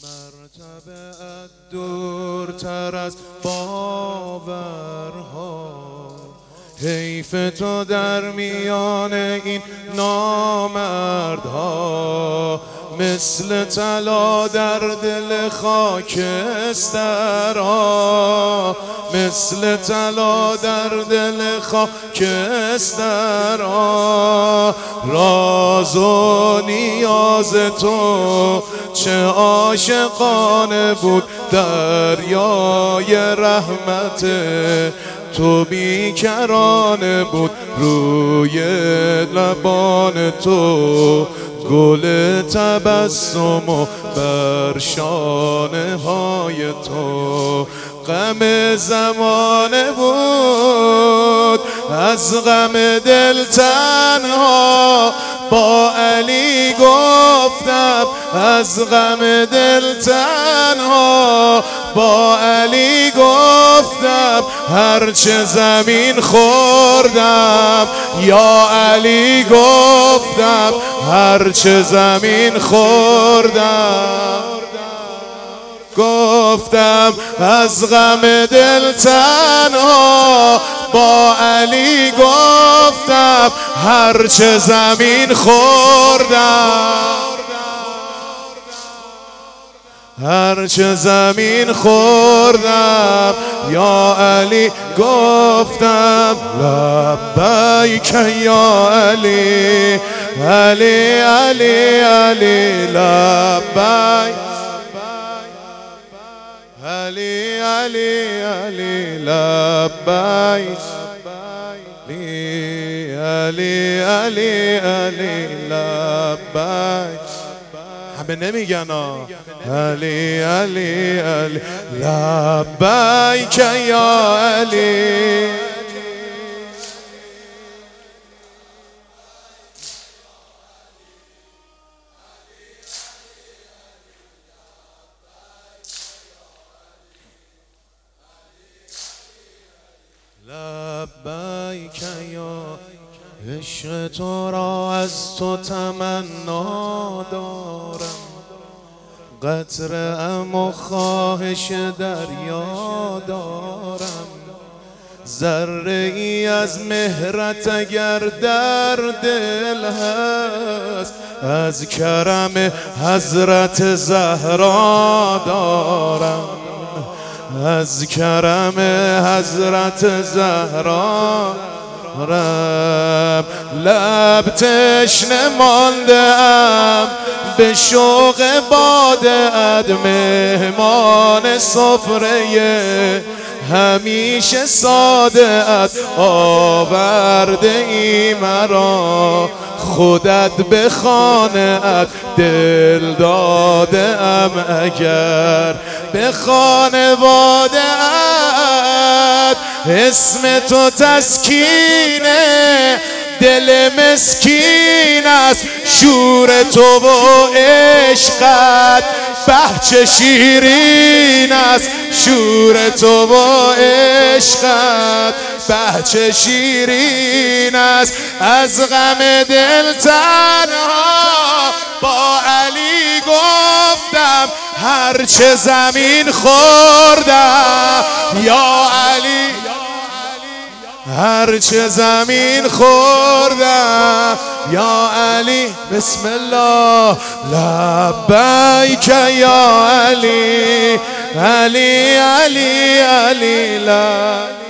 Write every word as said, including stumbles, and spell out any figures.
مرتبه‌ات دورتر از باورها، حیف تو در میان این نامردها، مثل طلا در دل خاکسترها، مثل طلا در دل خاکسترها. راز و نیاز تو چه عاشقانه بود، دریای رحمت تو بیکرانه بود، روی لبان تو گل تبسم و بر شانه های تو غم زمانه بود. از غم دل تنها با علی گفتم، از غم دل تنها با علی گفتم، هرچه زمین خوردم یا علی گفتم، هرچه زمین خوردم گفتم. از غم دل تنها با علی گفتم، هرچه زمین خوردم، هرچه زمین خوردم یا علی گفتم. لبیک یا علی، علی علی علی لبیک، علی علی علی لبیک، علی علی علی لبیک. همه نمیگن آه. علی علی علی لبیک یا علی. لبیک یا عشق تو را از تو تمنا دارم، قطره ام و خواهش دریا دارم. ذره ای از مهرت اگر در دل هست، از کرم حضرت زهرا دارم، از کرم حضرت زهرا رب. لب تشنه مانده ام به شوق باده ات، مهمان سفره همیشه ساده ات آورده ای مرا. خودت به خانه ات دل داده ام، اگر به خانواده ات اسم تو تسکینه دل مسکین است. شور تو و عشقت بهچه شیرین است، شور تو و عشقت بهچه شیرین است. از غم دل تنها با علی گفتم، هرچه زمین خوردم یا علی، هرچه زمین خوردم یا علی. بسم الله. لبیک یا علی، علی علی علی لا